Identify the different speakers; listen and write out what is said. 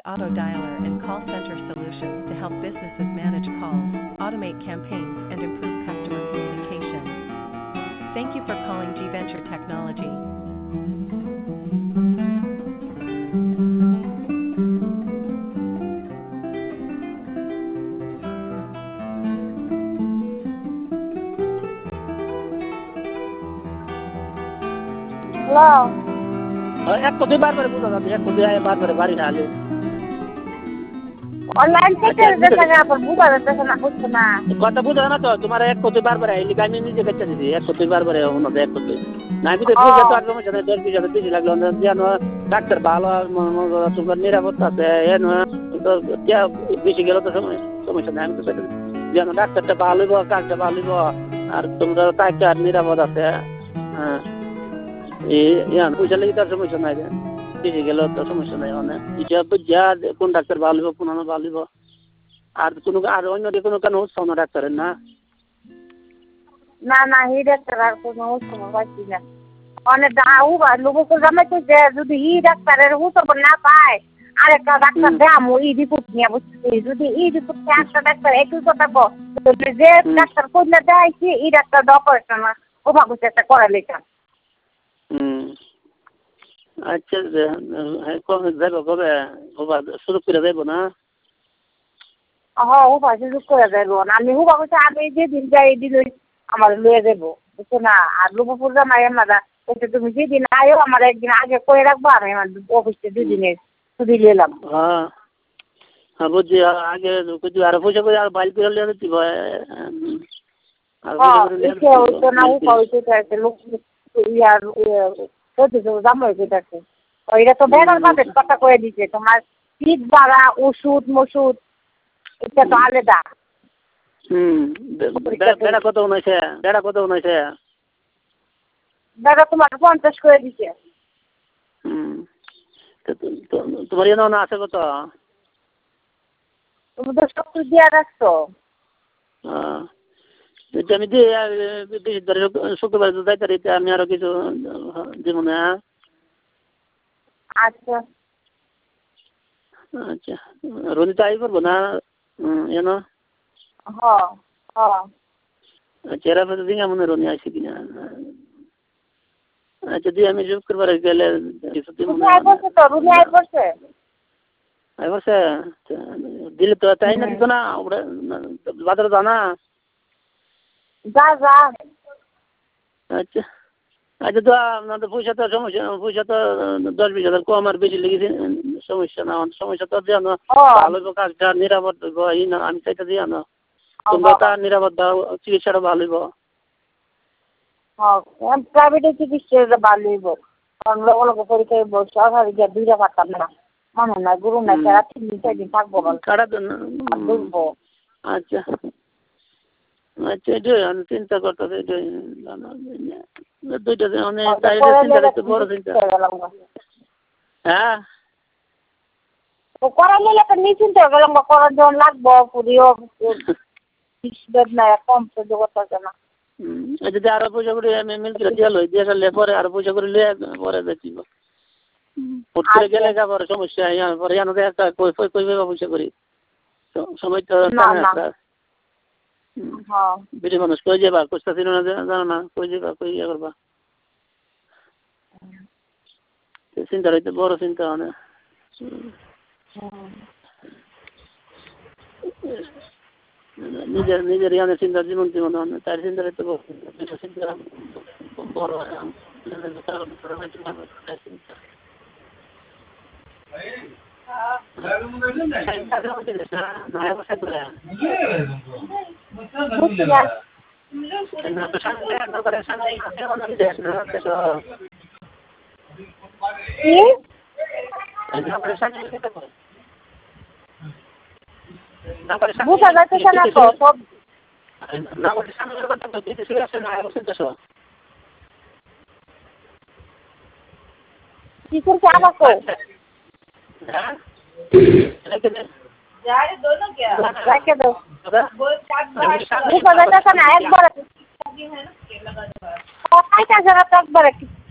Speaker 1: auto dialer and call center solutions to help businesses manage calls, automate campaigns, and improve customer communication. Thank you for calling G Venture Technology.
Speaker 2: Hello.
Speaker 3: এক কোটি বারবার বুঝা যাবে এক কোটি বারবার বাড়ি না আলে
Speaker 2: অনলাইন থেকে দেখা পর বুঝা যাচ্ছে না বুঝছো না
Speaker 3: কথা বুঝা না তো তোমার এক কোটি বারবার আইলি আমি নিজে কাছে দিছি এক কোটি বারবার হনো এক কোটি না আমি তো বুঝা তো আর সমস্যা নাই 10-20 দিছি লাগলো জানো ডাক্তার ভালো তোমার নিরাপত্তা আছে এন তো বেশি গেল তো সমস্যা নাই আমি তো জানো ডাক্তারটা ভালো হইব কাজটা ভালো হইব আর তোমরা টাকা নিরাপদ আছে হ্যাঁ পয়সা লেগে তার সমস্যা নাই বেশি গেল তো সমস্যা নাই মানে এটা বুঝা কোন ডাক্তার ভালো হইব কোন ভালো হইব আর কোনো আর অন্য কোনো কেন উৎসাহ না ডাক্তারের না
Speaker 2: না না হি ডাক্তার আর কোনো উৎসাহ পাচ্ছি না অনেক দাউ বা লোক জামাইতে যে যদি ই ডাক্তারের উৎসাহ না পায় আরেকটা ডাক্তার দেখামু ই রিপোর্ট নিয়ে বুঝছি যদি ই রিপোর্ট একটা ডাক্তার একটু কথা যে ডাক্তার করলে দেখাইছি ই ডাক্তার অপারেশন ও ভাবছে একটা করা লেখা
Speaker 3: আচ্ছা কবে যাবো কবে শুরু করে যাবো না
Speaker 2: হ্যাঁ ও পাশে শুরু করে যাবো আমি ও ভাবছি আমি যেদিন যাই দিন আমার লয়ে যাবো বুঝছো না আর লুপুর জামাই আমরা তুমি যেদিন আয়ো আমার একদিন আগে করে রাখবো আমি আমার অফিসে 2 দিনের ছুটি নিলাম
Speaker 3: হ্যাঁ হ্যাঁ বুঝছি আগে কিছু আরো পয়সা করে আর বাইল করে লিয়ে দিতে
Speaker 2: ওইটা তো বেড়ার পাবে কথা করে দিচ্ছে তোমার শীত বাড়া ওষুধ মসুদ এটা তো আলাদা
Speaker 3: বেড়া কত উনাইছে
Speaker 2: বেড়া তোমার 50 করে দিচ্ছে
Speaker 3: তোমার এনে আছে কত
Speaker 2: তুমি তো সব কিছু দিয়ে রাখছো
Speaker 3: আমি দিয়ে শুক্রবার যাই তারি আমি আরো কিছু দিব না
Speaker 2: আচ্ছা
Speaker 3: আচ্ছা রনিতা আই করবো না এনো চেরা ফেলে দিন মনে রনি আসি কিনা আচ্ছা দিয়ে আমি শুক্রবার গেলে দিলে তো তাই না দিত না বাজারে জানা আচ্ছা আচ্ছা তো আপনাদের পয়সা তো সমস্যা পয়সা তো 10-20 হাজার কম আর বেশি লেগেছে সমস্যা না সমস্যা তো দিয়ে না ভালো কাজটা নিরাপদ না আমি চাইতে দিয়ে না তোমরা তার নিরাপদ চিকিৎসাটা ভালো হইব
Speaker 2: প্রাইভেটে চিকিৎসা ভালো হইব কারণ লোক পরীক্ষায় সরকারি গিয়ে 2 টাকা পাতাম না মনে নাই গুরু নাই তারা 3-4 দিন থাকবো
Speaker 3: কাটা আচ্ছা আচ্ছা এটাই আমি চিন্তা করতেছি এটাই দুইটা অনেক চিন্তা বড় চিন্তা হ্যাঁ
Speaker 2: করা নিলে তো নিশ্চিন্ত হয়ে গেলাম করার জন্য লাগবো পুরিও কম সহ্য করতে হবে না
Speaker 3: যদি আরো পয়সা করে আমি মিলছিল দিয়ে লই দিয়ে গেলে পরে আরো পয়সা করে লিয়ে পরে দেখি হুট করে গেলে পরে সমস্যা পরে জানো একটা কই পয়সা করি সময় তো বেশি মানুষ কই যাবা কোস্তা ছিল না জানো না কই যাবা কই ইয়ে করবা চিন্তা রইতে বড় চিন্তা মানে নিজের ইয়ানে চিন্তা জীবন তার চিন্তা রইতে চিন্তা বড়
Speaker 2: বুঝা যাচ্ছে না তো সব কি করছে আমাকে রেখে দাও বুঝা যাচ্ছে না একবার কয়টা জায়গা তো একবার